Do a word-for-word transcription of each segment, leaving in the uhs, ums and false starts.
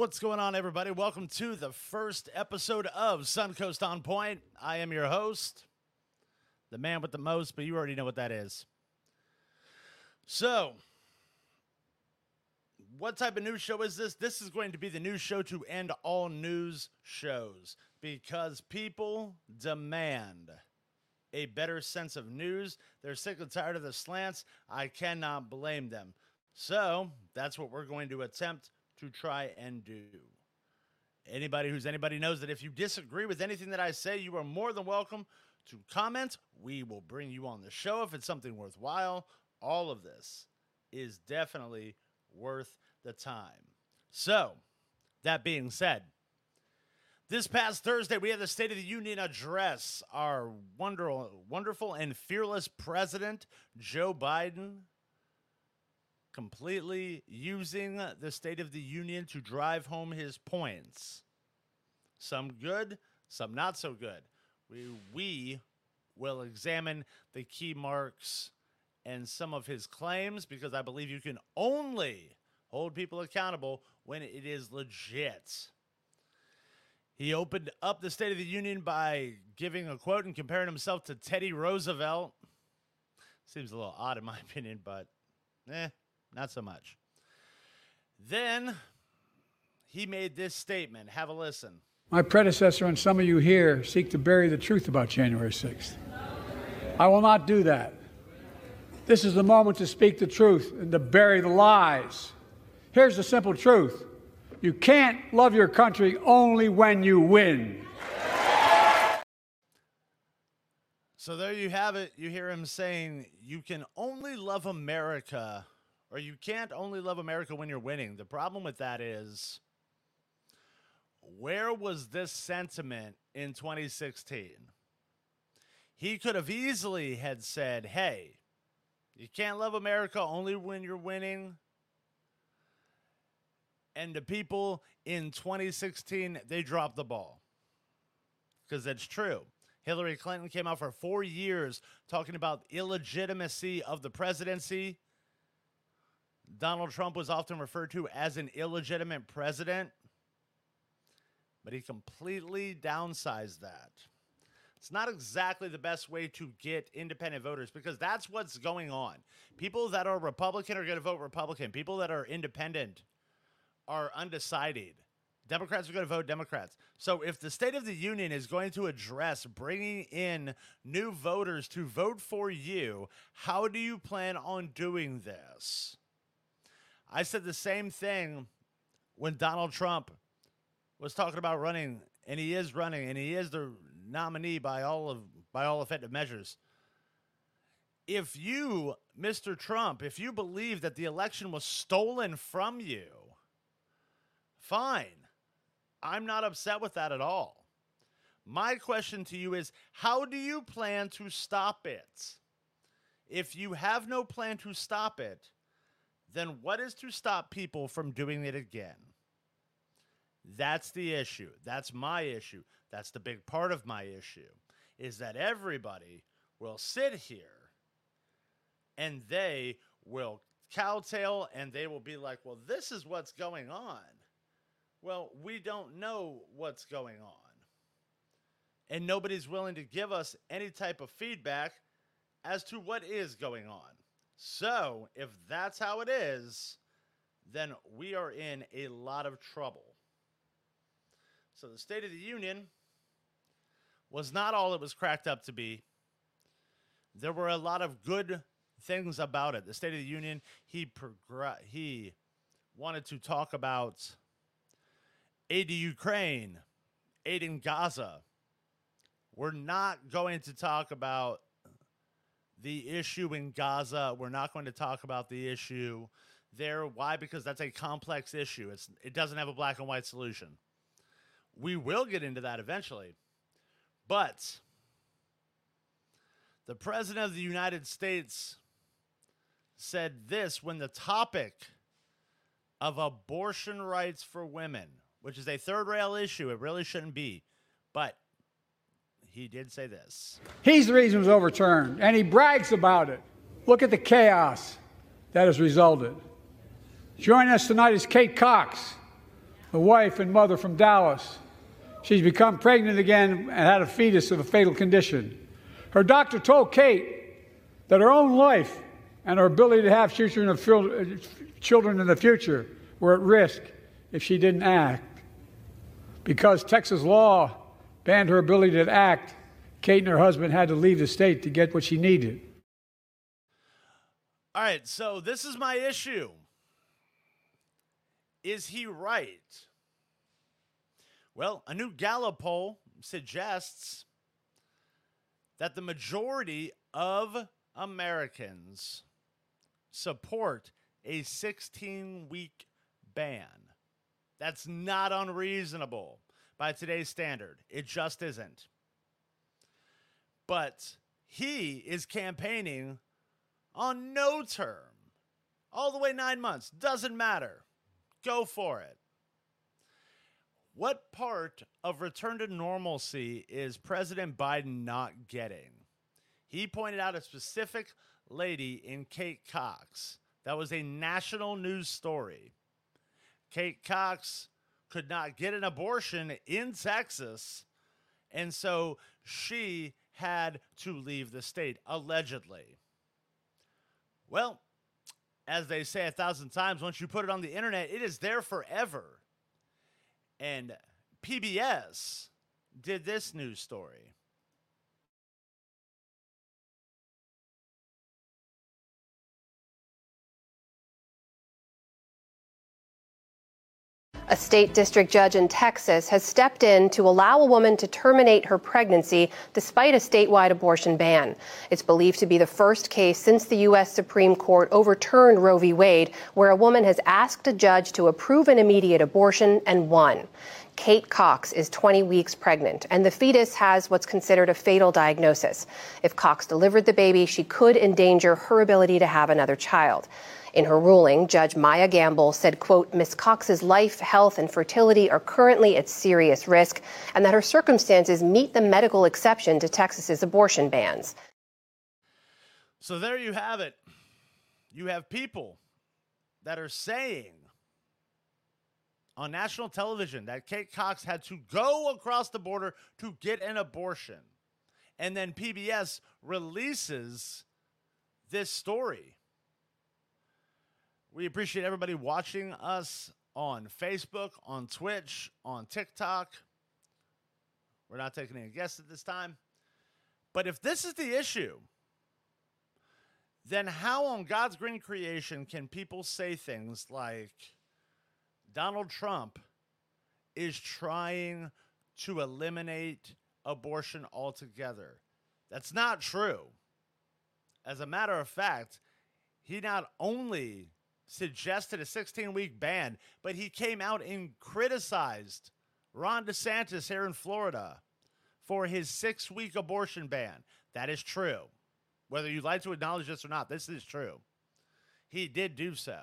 What's going on, everybody? Welcome to the first episode of Suncoast On Point. I am your host, the man with the most, but you already know what that is. So, what type of news show is this? This is going to be the news show to end all news shows because people demand a better sense of news. They're sick and tired of the slants. I cannot blame them. So, that's what we're going to attempt to try and do. Anybody who's anybody knows that if you disagree with anything that I say, you are more than welcome to comment. We will bring you on the show if it's something worthwhile. All of this is definitely worth the time. So, that being said, this past Thursday, we had the State of the Union address. Our wonderful, wonderful and fearless president, Joe Biden, completely using the State of the Union to drive home his points. Some good, some not so good. We, we will examine the key marks and some of his claims because I believe you can only hold people accountable when it is legit. He opened up the State of the Union by giving a quote and comparing himself to Teddy Roosevelt. Seems a little odd in my opinion, but eh. Not so much. Then he made this statement. Have a listen. My predecessor and some of you here seek to bury the truth about January sixth. I will not do that. This is the moment to speak the truth and to bury the lies. Here's the simple truth. You can't love your country only when you win. So there you have it. You hear him saying you can only love America, or you can't only love America when you're winning. The problem with that is, where was this sentiment in twenty sixteen? He could have easily had said, hey, you can't love America only when you're winning. And the people in twenty sixteen, they dropped the ball. Because that's true. Hillary Clinton came out for four years talking about illegitimacy of the presidency. Donald Trump was often referred to as an illegitimate president, but he completely downsized that. It's not exactly the best way to get independent voters because that's what's going on. People that are Republican are going to vote Republican. People that are independent are undecided. Democrats are going to vote Democrats. So if the State of the Union is going to address bringing in new voters to vote for you, how do you plan on doing this? I said the same thing when Donald Trump was talking about running, and he is running, and he is the nominee by all of by all effective measures. If you, Mister Trump, if you believe that the election was stolen from you, fine. I'm not upset with that at all. My question to you is, how do you plan to stop it? If you have no plan to stop it, then what is to stop people from doing it again? That's the issue. That's my issue. That's the big part of my issue, is that everybody will sit here and they will kowtow and they will be like, well, this is what's going on. Well, we don't know what's going on. And nobody's willing to give us any type of feedback as to what is going on. So, if that's how it is, then we are in a lot of trouble. So, the State of the Union was not all it was cracked up to be. There were a lot of good things about it. The State of the Union, he progr- he wanted to talk about aid to Ukraine, aid in Gaza. We're not going to talk about the issue in Gaza. We're not going to talk about the issue there. Why? Because that's a complex issue. It's, it doesn't have a black and white solution. We will get into that eventually. But the President of the United States said this when the topic of abortion rights for women, which is a third rail issue, it really shouldn't be, but he did say this. He's the reason it was overturned, and he brags about it. Look at the chaos that has resulted. Joining us tonight is Kate Cox, the wife and mother from Dallas. She's become pregnant again and had a fetus of a fatal condition. Her doctor told Kate that her own life and her ability to have children in the future were at risk if she didn't act. Because Texas law banned her ability to act, Kate and her husband had to leave the state to get what she needed. All right, so this is my issue. Is he right? Well, a new Gallup poll suggests that the majority of Americans support a sixteen-week ban. That's not unreasonable by today's standard. It just isn't. But he is campaigning on no term. All the way nine months. Doesn't matter. Go for it. What part of return to normalcy is President Biden not getting? He pointed out a specific lady in Kate Cox. That was a national news story. Kate Cox could not get an abortion in Texas, and so she had to leave the state, allegedly. Well, as they say a thousand times, once you put it on the internet, it is there forever. And P B S did this news story. A state district judge in Texas has stepped in to allow a woman to terminate her pregnancy despite a statewide abortion ban. It's believed to be the first case since the U S Supreme Court overturned Roe v. Wade, where a woman has asked a judge to approve an immediate abortion and won. Kate Cox is twenty weeks pregnant, and the fetus has what's considered a fatal diagnosis. If Cox delivered the baby, she could endanger her ability to have another child. In her ruling, Judge Maya Gamble said, quote, Miz Cox's life, health, and fertility are currently at serious risk, and that her circumstances meet the medical exception to Texas's abortion bans. So there you have it. You have people that are saying on national television that Kate Cox had to go across the border to get an abortion. And then P B S releases this story. We appreciate everybody watching us on Facebook, on Twitch, on TikTok. We're not taking any guests at this time. But if this is the issue, then how on God's green creation can people say things like Donald Trump is trying to eliminate abortion altogether? That's not true. As a matter of fact, he not only suggested a sixteen-week ban, but he came out and criticized Ron DeSantis here in Florida for his six-week abortion ban. That is true. Whether you'd like to acknowledge this or not, this is true. He did do so.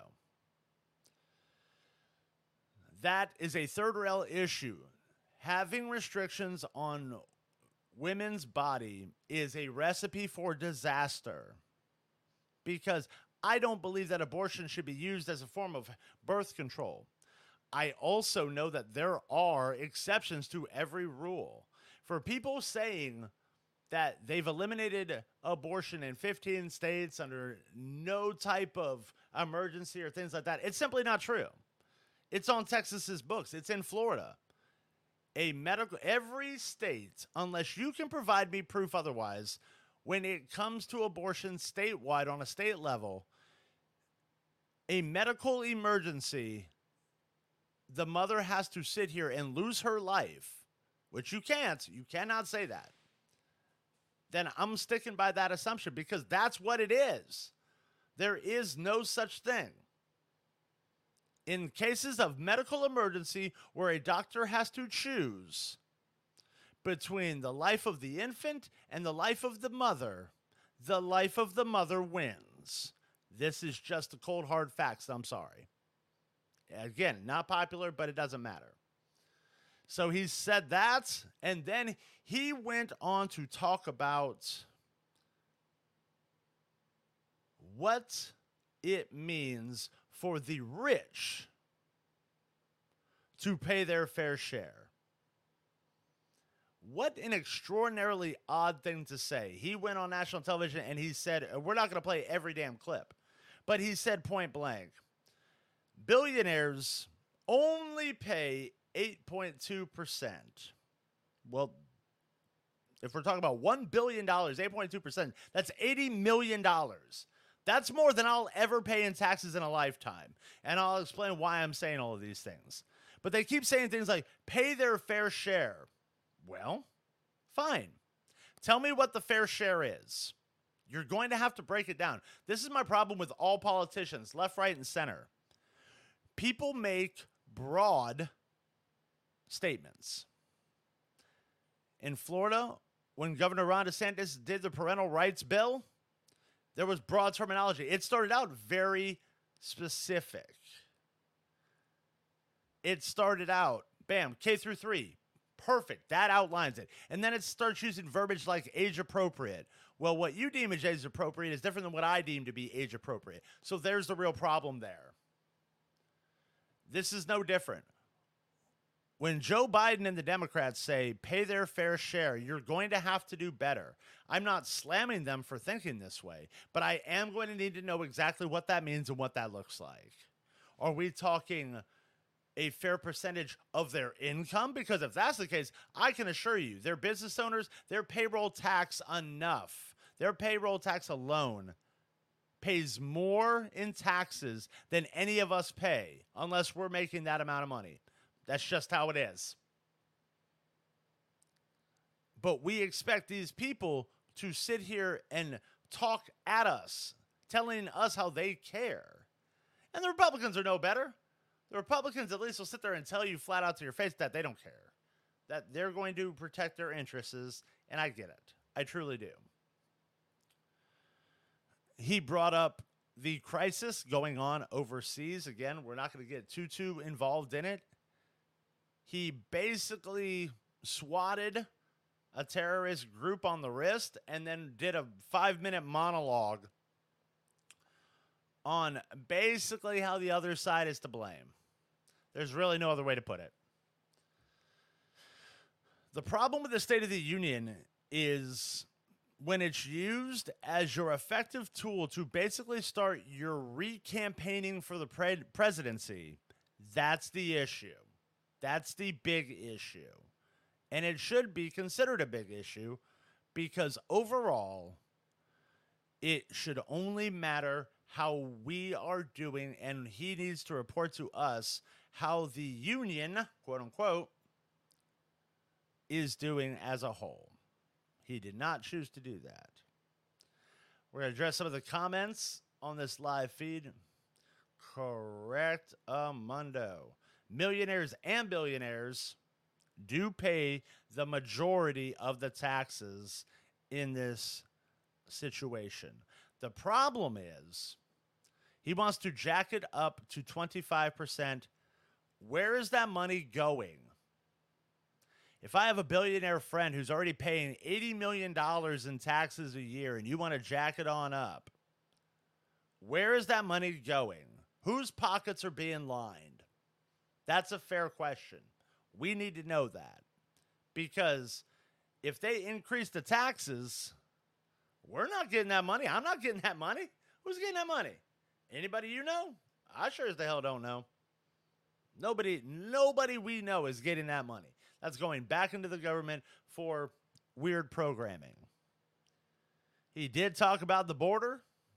That is a third rail issue. Having restrictions on women's body is a recipe for disaster, because I don't believe that abortion should be used as a form of birth control. I also know that there are exceptions to every rule. For people saying that they've eliminated abortion in fifteen states under no type of emergency or things like that, it's simply not true. It's on Texas's books. It's in Florida. A medical, every state, unless you can provide me proof otherwise, when it comes to abortion statewide on a state level, a medical emergency, the mother has to sit here and lose her life, which you can't. You cannot say that. Then I'm sticking by that assumption, because that's what it is. There is no such thing. In cases of medical emergency where a doctor has to choose between the life of the infant and the life of the mother, the life of the mother wins. This is just the cold, hard facts. I'm sorry. Again, not popular, but it doesn't matter. So he said that, and then he went on to talk about what it means for the rich to pay their fair share. What an extraordinarily odd thing to say. He went on national television and he said, we're not going to play every damn clip, but he said point blank, billionaires only pay eight point two percent. Well, if we're talking about one billion dollars, eight point two percent, that's eighty million dollars. That's more than I'll ever pay in taxes in a lifetime. And I'll explain why I'm saying all of these things. But they keep saying things like, pay their fair share. Well, fine. Tell me what the fair share is. You're going to have to break it down. This is my problem with all politicians, left, right, and center. People make broad statements. In Florida, when Governor Ron DeSantis did the parental rights bill, there was broad terminology. It started out very specific. It started out, bam, K through three. Perfect. That outlines it. And then it starts using verbiage like age appropriate. Well, what you deem as age appropriate is different than what I deem to be age appropriate. So there's the real problem there. This is no different. When Joe Biden and the Democrats say pay their fair share, you're going to have to do better. I'm not slamming them for thinking this way, but I am going to need to know exactly what that means and what that looks like. Are we talking a fair percentage of their income? Because if that's the case, I can assure you, they're business owners, their payroll tax enough, their payroll tax alone pays more in taxes than any of us pay, unless we're making that amount of money. That's just how it is. But we expect these people to sit here and talk at us, telling us how they care. And the Republicans are no better. The Republicans at least will sit there and tell you flat out to your face that they don't care, that they're going to protect their interests, and I get it. I truly do. He brought up the crisis going on overseas. Again, we're not going to get too, too involved in it. He basically swatted a terrorist group on the wrist and then did a five-minute monologue on basically how the other side is to blame. There's really no other way to put it. The problem with the State of the Union is when it's used as your effective tool to basically start your re-campaigning for the pre- presidency, that's the issue. That's the big issue. And it should be considered a big issue because overall, it should only matter how we are doing, and he needs to report to us how the union, quote unquote, is doing as a whole. He did not choose to do that. We're going to address some of the comments on this live feed. Correct, Amundo. Millionaires and billionaires do pay the majority of the taxes in this situation. The problem is he wants to jack it up to twenty-five percent. Where is that money going? If I have a billionaire friend who's already paying eighty million dollars in taxes a year and you want to jack it on up, where is that money going? Whose pockets are being lined? That's a fair question. We need to know that. Because if they increase the taxes, we're not getting that money. I'm not getting that money. Who's getting that money? Anybody you know? I sure as the hell don't know. Nobody, nobody we know is getting that money. That's going back into the government for weird programming. He did talk about the border.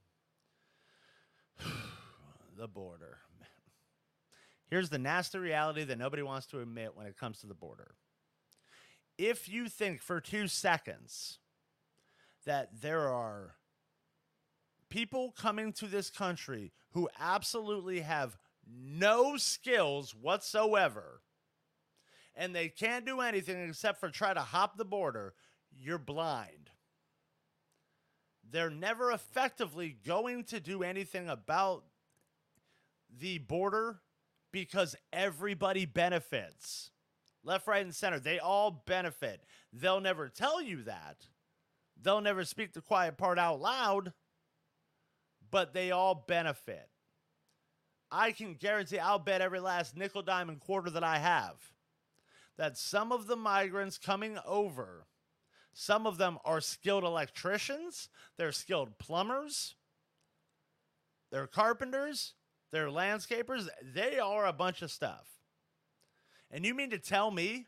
The border. Here's the nasty reality that nobody wants to admit when it comes to the border. If you think for two seconds that there are people coming to this country who absolutely have no skills whatsoever, and they can't do anything except for try to hop the border, you're blind. They're never effectively going to do anything about the border because everybody benefits. Left, right, and center, they all benefit. They'll never tell you that. They'll never speak the quiet part out loud, but they all benefit. I can guarantee, I'll bet every last nickel, dime, and quarter that I have, that some of the migrants coming over, some of them are skilled electricians, they're skilled plumbers, they're carpenters, they're landscapers, they are a bunch of stuff. And you mean to tell me,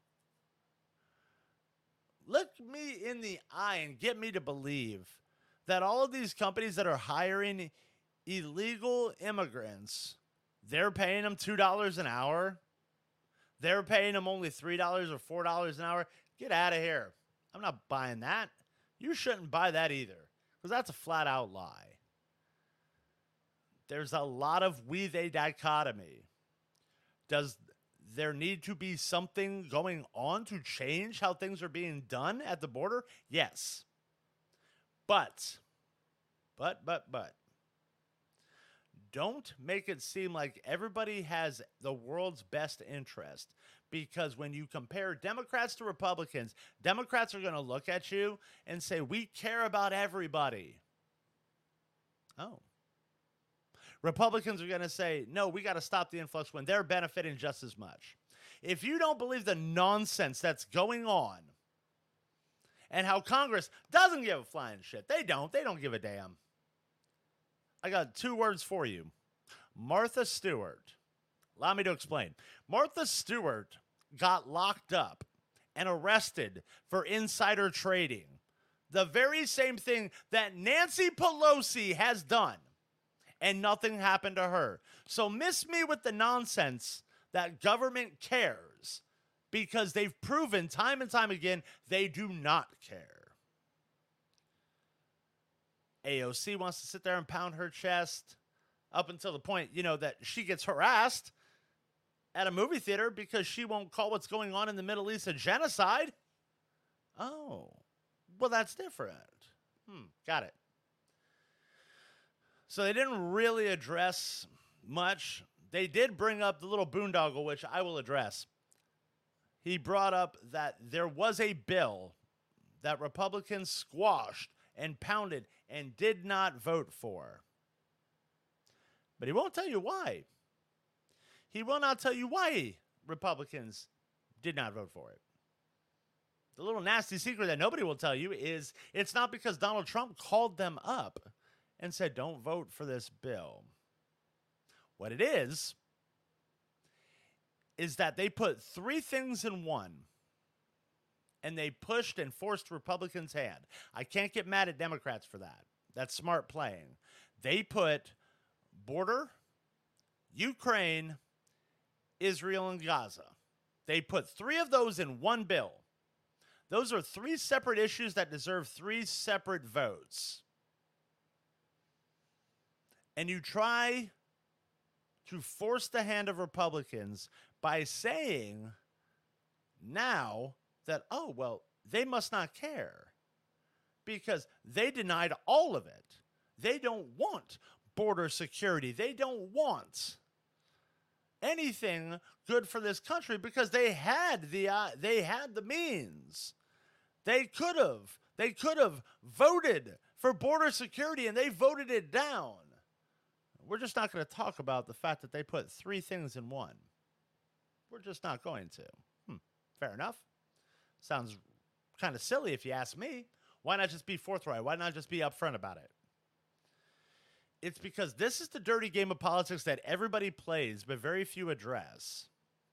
look me in the eye and get me to believe that all of these companies that are hiring illegal immigrants, they're paying them two dollars an hour? They're paying them only three dollars or four dollars an hour? Get out of here. I'm not buying that. You shouldn't buy that either, because that's a flat out lie. There's a lot of we-they dichotomy. Does there need to be something going on to change how things are being done at the border? Yes. But, but, but, but, don't make it seem like everybody has the world's best interest, because when you compare Democrats to Republicans, Democrats are going to look at you and say, we care about everybody. Oh. Republicans are going to say, no, we got to stop the influx when they're benefiting just as much. If you don't believe the nonsense that's going on and how Congress doesn't give a flying shit, they don't. They don't give a damn. I got two words for you. Martha Stewart. Allow me to explain. Martha Stewart got locked up and arrested for insider trading. The very same thing that Nancy Pelosi has done. And nothing happened to her. So miss me with the nonsense that government cares, because they've proven time and time again they do not care. A O C wants to sit there and pound her chest up until the point, you know, that she gets harassed at a movie theater because she won't call what's going on in the Middle East a genocide. Oh, well, that's different. Hmm, got it. So they didn't really address much. They did bring up the little boondoggle, which I will address. He brought up that there was a bill that Republicans squashed and pounded and did not vote for. But he won't tell you why. He will not tell you why Republicans did not vote for it. The little nasty secret that nobody will tell you is it's not because Donald Trump called them up and said, don't vote for this bill. What it is, is that they put three things in one, and they pushed and forced Republicans' hand. I can't get mad at Democrats for that. That's smart playing. They put border, Ukraine, Israel, and Gaza. They put three of those in one bill. Those are three separate issues that deserve three separate votes. And you try to force the hand of Republicans by saying now that, oh, well, they must not care because they denied all of it. They don't want border security. They don't want anything good for this country because they had the uh, they had the means. They could have they could have voted for border security and they voted it down. We're just not going to talk about the fact that they put three things in one. We're just not going to. Hmm, fair enough. Sounds kind of silly if you ask me. Why not just be forthright? Why not just be upfront about it? It's because this is the dirty game of politics that everybody plays, but very few address.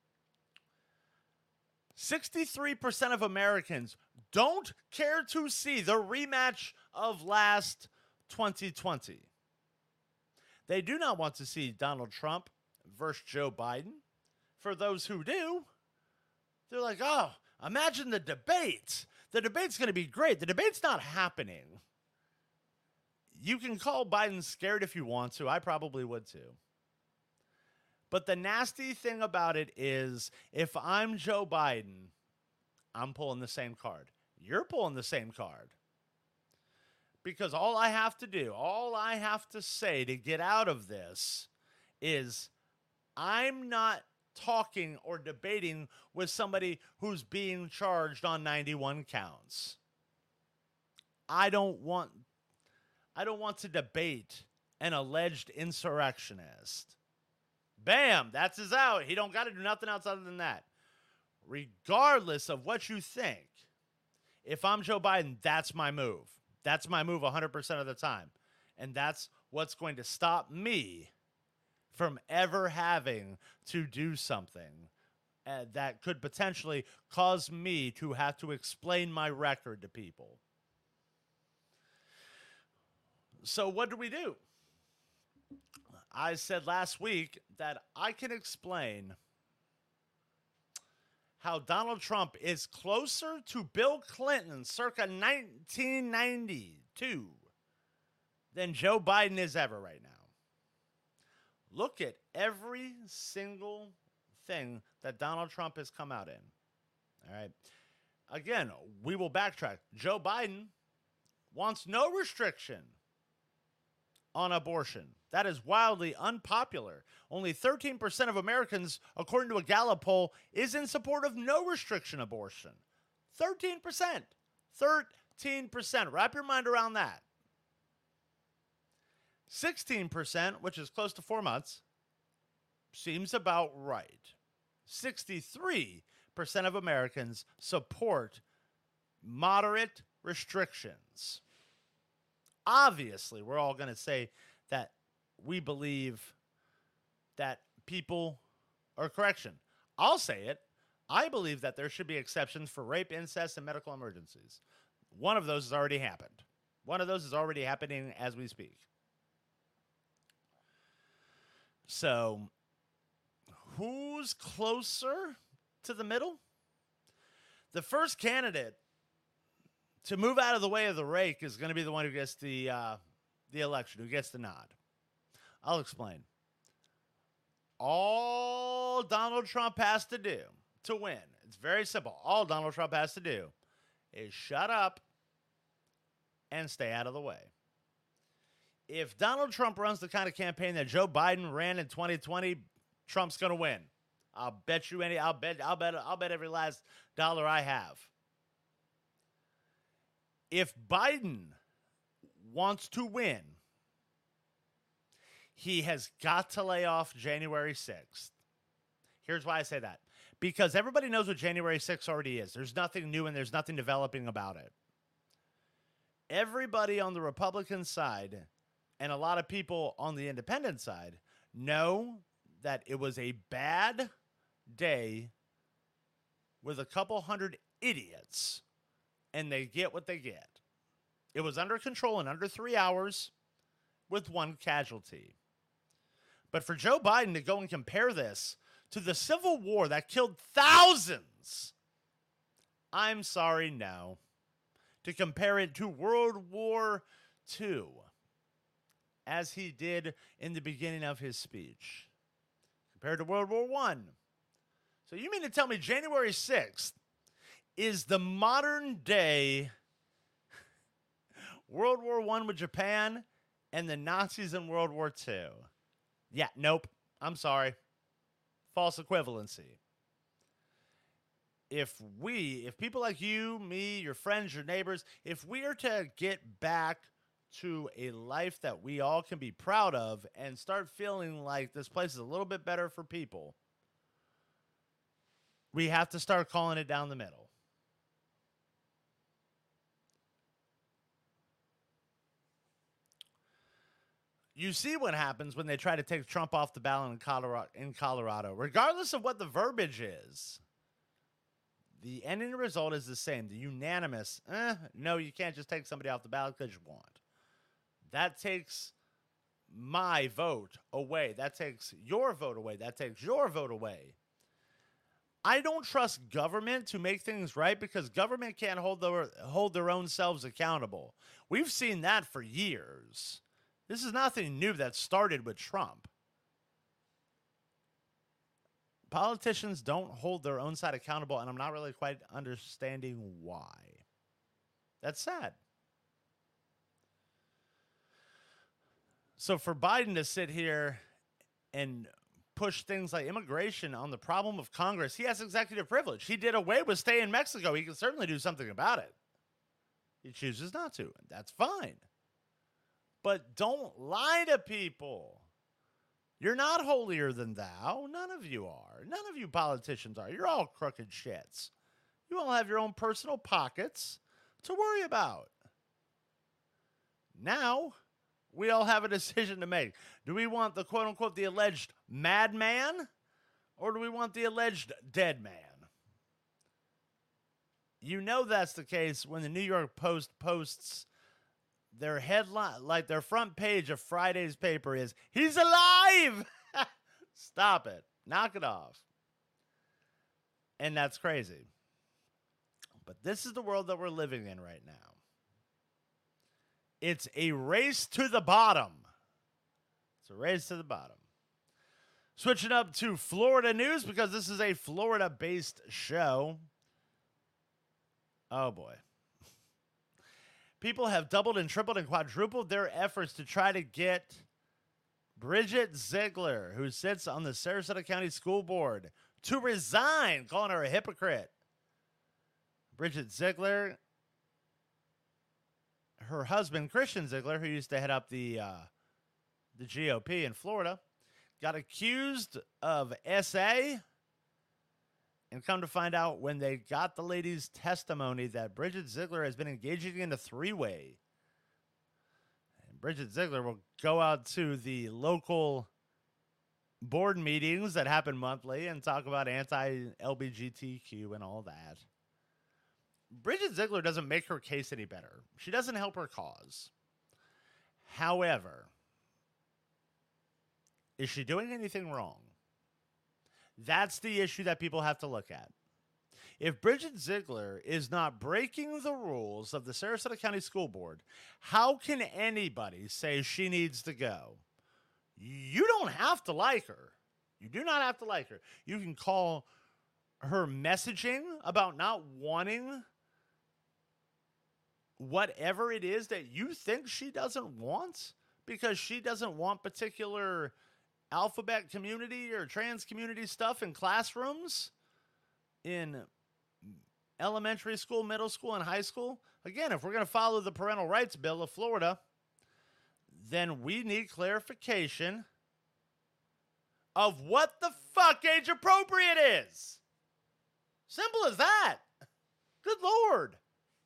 sixty-three percent of Americans don't care to see the rematch of last twenty twenty. They do not want to see Donald Trump versus Joe Biden. For those who do, they're like, oh, imagine the debate. The debate's going to be great. The debate's not happening. You can call Biden scared if you want to. I probably would too. But the nasty thing about it is, if I'm Joe Biden, I'm pulling the same card. You're pulling the same card. Because all I have to do, all I have to say to get out of this is I'm not talking or debating with somebody who's being charged on ninety-one counts. I don't want, I don't want to debate an alleged insurrectionist. Bam, that's his out. He don't got to do nothing else other than that. Regardless of what you think, if I'm Joe Biden, that's my move. That's my move one hundred percent of the time. And that's what's going to stop me from ever having to do something uh, that could potentially cause me to have to explain my record to people. So what do we do? I said last week that I can explain how Donald Trump is closer to Bill Clinton circa nineteen ninety-two than Joe Biden is ever right now. Look at every single thing that Donald Trump has come out in. All right. Again, we will backtrack. Joe Biden wants no restriction on abortion. That is wildly unpopular. Only thirteen percent of Americans, according to a Gallup poll, is in support of no restriction abortion. thirteen percent. thirteen percent. Wrap your mind around that. sixteen percent, which is close to four months, seems about right. sixty-three percent of Americans support moderate restrictions. Obviously, we're all going to say that we believe that people, or correction, I'll say it, I believe that there should be exceptions for rape, incest, and medical emergencies. One of those has already happened. One of those is already happening as we speak. So, who's closer to the middle? The first candidate to move out of the way of the rake is going to be the one who gets the uh, the election, who gets the nod. I'll explain. All Donald Trump has to do to win, it's very simple. All Donald Trump has to do is shut up and stay out of the way. If Donald Trump runs the kind of campaign that Joe Biden ran in twenty twenty, Trump's going to win. I'll bet you any. I'll bet. I'll bet. I'll bet every last dollar I have. If Biden wants to win, he has got to lay off January sixth. Here's why I say that. Because everybody knows what January sixth already is. There's nothing new and there's nothing developing about it. Everybody on the Republican side and a lot of people on the independent side know that it was a bad day with a couple hundred idiots, and they get what they get. It was under control in under three hours with one casualty. But for Joe Biden to go and compare this to the Civil War that killed thousands, I'm sorry, no. To compare it to World War Two, as he did in the beginning of his speech, compared to World War One. So you mean to tell me January sixth is the modern day World War One with Japan and the Nazis in World War Two? Yeah, nope. I'm sorry. False equivalency. If we, if people like you, me, your friends, your neighbors, if we are to get back to a life that we all can be proud of and start feeling like this place is a little bit better for people, we have to start calling it down the middle. You see what happens when they try to take Trump off the ballot in Colorado, in Colorado. Regardless of what the verbiage is, the ending result is the same. The unanimous, eh, no, you can't just take somebody off the ballot because you want. That takes my vote away. That takes your vote away. That takes your vote away. I don't trust government to make things right because government can't hold their, hold their own selves accountable. We've seen that for years. This is nothing new that started with Trump. Politicians don't hold their own side accountable, and I'm not really quite understanding why. That's sad. So for Biden to sit here and push things like immigration on the problem of Congress, he has executive privilege. He did away with stay in Mexico. He can certainly do something about it. He chooses not to, and that's fine. But don't lie to people. You're not holier than thou. None of you are. None of you politicians are. You're all crooked shits. You all have your own personal pockets to worry about. Now, we all have a decision to make. Do we want the quote-unquote the alleged madman, or do we want the alleged dead man? You know that's the case when the New York Post posts their headline, like their front page of Friday's paper is, "He's alive!" Stop it. Knock it off. And that's crazy. But this is the world that we're living in right now. It's a race to the bottom. It's a race to the bottom. Switching up to Florida news because this is a Florida-based show. Oh, boy. People have doubled and tripled and quadrupled their efforts to try to get Bridget Ziegler, who sits on the Sarasota County School Board, to resign, calling her a hypocrite. Bridget Ziegler, her husband, Christian Ziegler, who used to head up the uh, the G O P in Florida, got accused of S A, and come to find out when they got the lady's testimony that Bridget Ziegler has been engaging in a three-way. And Bridget Ziegler will go out to the local board meetings that happen monthly and talk about anti-L G B T Q and all that. Bridget Ziegler doesn't make her case any better. She doesn't help her cause. However, is she doing anything wrong? That's the issue that people have to look at. If Bridget Ziegler is not breaking the rules of the Sarasota County School Board, how can anybody say she needs to go? You don't have to like her. You do not have to like her. You can call her messaging about not wanting whatever it is that you think she doesn't want because she doesn't want particular alphabet community or trans community stuff in classrooms in elementary school, middle school, and high school. Again, if we're going to follow the parental rights bill of Florida, then we need clarification of what the fuck age appropriate is. Simple as that. Good Lord.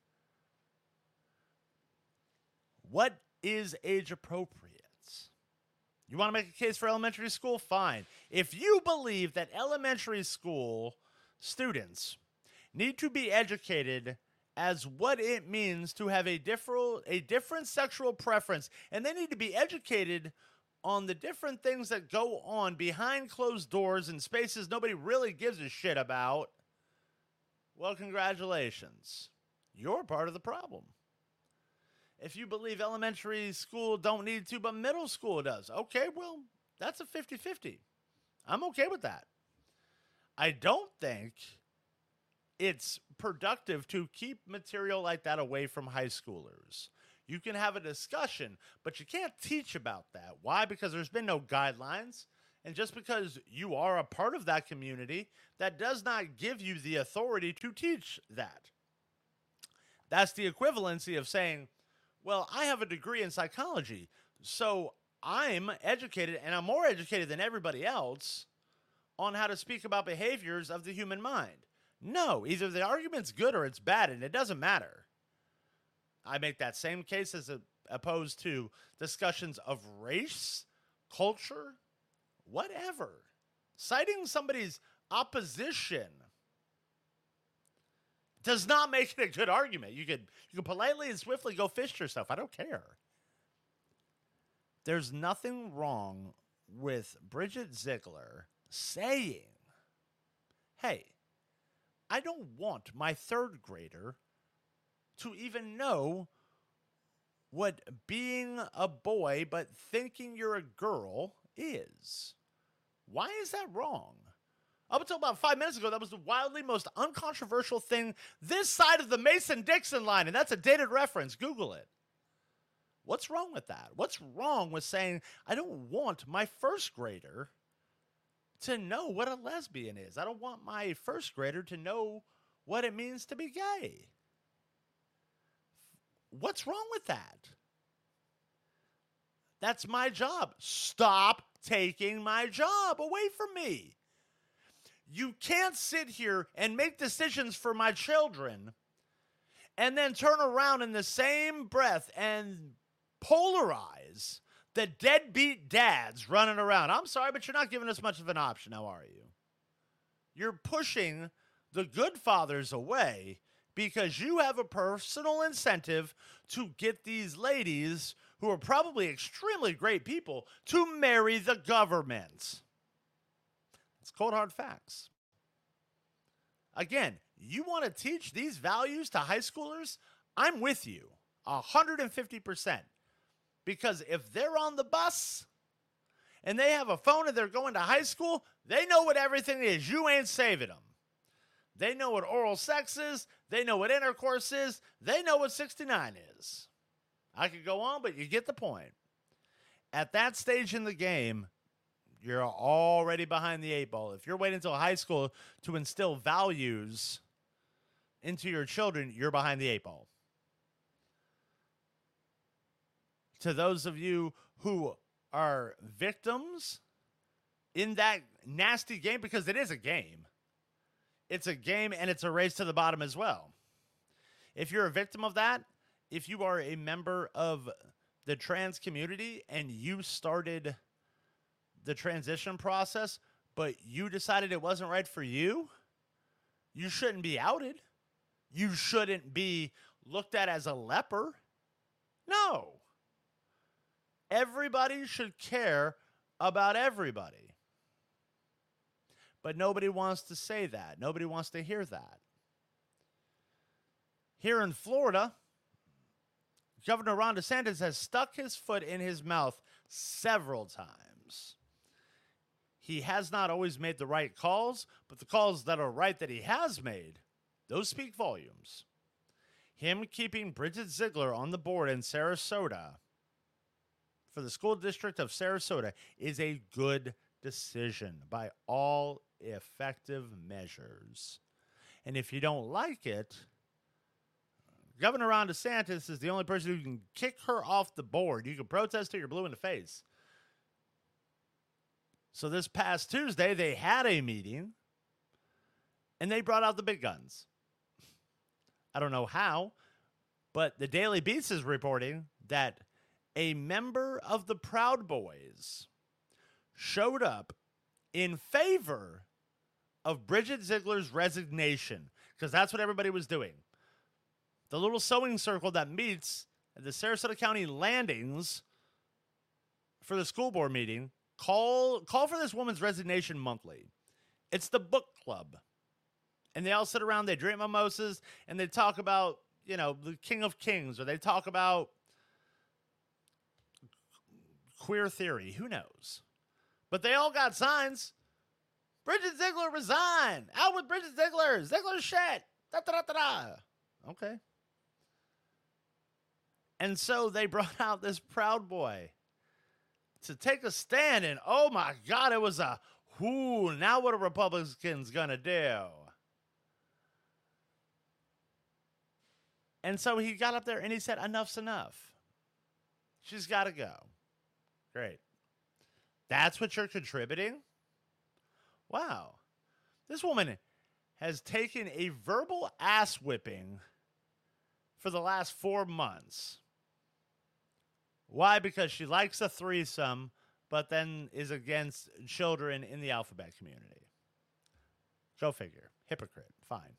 What is age appropriate? You want to make a case for elementary school? Fine. If you believe that elementary school students need to be educated as what it means to have a different, a different sexual preference, and they need to be educated on the different things that go on behind closed doors in spaces nobody really gives a shit about, well, congratulations. You're part of the problem. If you believe elementary school don't need to, but middle school does, okay, well, that's a fifty-fifty. I'm okay with that. I don't think it's productive to keep material like that away from high schoolers. You can have a discussion, but you can't teach about that. Why? Because there's been no guidelines. And just because you are a part of that community, that does not give you the authority to teach that. That's the equivalency of saying, well, I have a degree in psychology, so I'm educated, and I'm more educated than everybody else on how to speak about behaviors of the human mind. No, either the argument's good or it's bad, and it doesn't matter. I make that same case as a, opposed to discussions of race, culture, whatever. Citing somebody's opposition does not make it a good argument. You could you could politely and swiftly go fist yourself. I don't care. There's nothing wrong with Bridget Ziegler saying, hey, I don't want my third grader to even know what being a boy but thinking you're a girl is. Why is that wrong? Up until about five minutes ago, that was the wildly most uncontroversial thing this side of the Mason-Dixon line, and that's a dated reference. Google it. What's wrong with that? What's wrong with saying, I don't want my first grader to know what a lesbian is? I don't want my first grader to know what it means to be gay. What's wrong with that? That's my job. Stop taking my job away from me. You can't sit here and make decisions for my children and then turn around in the same breath and polarize the deadbeat dads running around. I'm sorry, but you're not giving us much of an option now, are you? You're pushing the good fathers away because you have a personal incentive to get these ladies, who are probably extremely great people, to marry the government. It's cold hard facts. Again, you want to teach these values to high schoolers? I'm with you one hundred fifty percent. Because if they're on the bus and they have a phone and they're going to high school, they know what everything is. You ain't saving them. They know what oral sex is. They know what intercourse is. They know what sixty-nine is. I could go on, but you get the point. At that stage in the game, you're already behind the eight ball. If you're waiting until high school to instill values into your children, you're behind the eight ball. To those of you who are victims in that nasty game, because it is a game. It's a game and it's a race to the bottom as well. If you're a victim of that, if you are a member of the trans community and you started the transition process, but you decided it wasn't right for you, you shouldn't be outed. You shouldn't be looked at as a leper. No. Everybody should care about everybody. But nobody wants to say that. Nobody wants to hear that. Here in Florida, Governor Ron DeSantis has stuck his foot in his mouth several times. He has not always made the right calls, but the calls that are right that he has made, those speak volumes. Him keeping Bridget Ziegler on the board in Sarasota for the school district of Sarasota is a good decision by all effective measures. And if you don't like it, Governor Ron DeSantis is the only person who can kick her off the board. You can protest till you're blue in the face. So this past Tuesday, they had a meeting, and they brought out the big guns. I don't know how, but the Daily Beast is reporting that a member of the Proud Boys showed up in favor of Bridget Ziegler's resignation, because that's what everybody was doing. The little sewing circle that meets at the Sarasota County landings for the school board meeting, call call for this woman's resignation monthly. It's the book club. And they all sit around, they drink mimosas, and they talk about, you know, the King of Kings, or they talk about queer theory. Who knows? But they all got signs. Bridget Ziegler resign. Out with Bridget Ziegler. Ziegler shit. Da, da, da, da, da. Okay. And so they brought out this Proud Boy to take a stand, and oh my God, it was a, whoo, now what are Republicans gonna do? And so he got up there and he said, enough's enough. She's got to go. Great. That's what you're contributing? Wow. This woman has taken a verbal ass whipping for the last four months. Why? Because she likes a threesome, but then is against children in the alphabet community. Go figure. Hypocrite. Fine.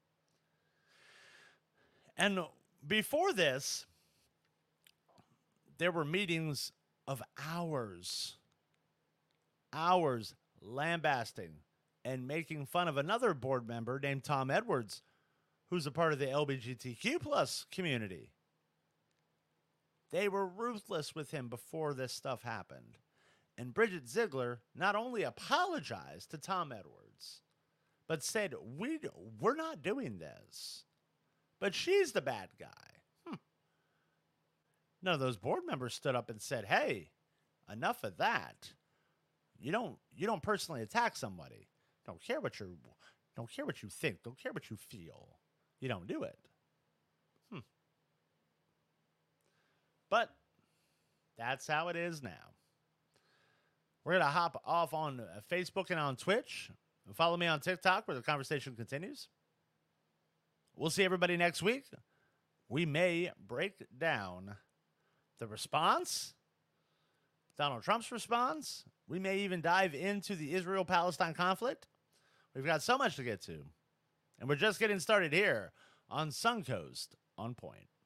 And before this, there were meetings of hours, hours lambasting and making fun of another board member named Tom Edwards, who's a part of the L G B T Q plus community. They were ruthless with him before this stuff happened. And Bridget Ziegler not only apologized to Tom Edwards, but said, we, we're not doing this. But she's the bad guy. Hmm. None of those board members stood up and said, hey, enough of that. You don't you don't personally attack somebody. Don't care what you don't care what you think. Don't care what you feel. You don't do it. Hmm. But that's how it is now. We're going to hop off on Facebook and on Twitch. Follow me on TikTok where the conversation continues. We'll see everybody next week. We may break down the response, Donald Trump's response. We may even dive into the Israel-Palestine conflict. We've got so much to get to. And we're just getting started here on Suncoast On Point.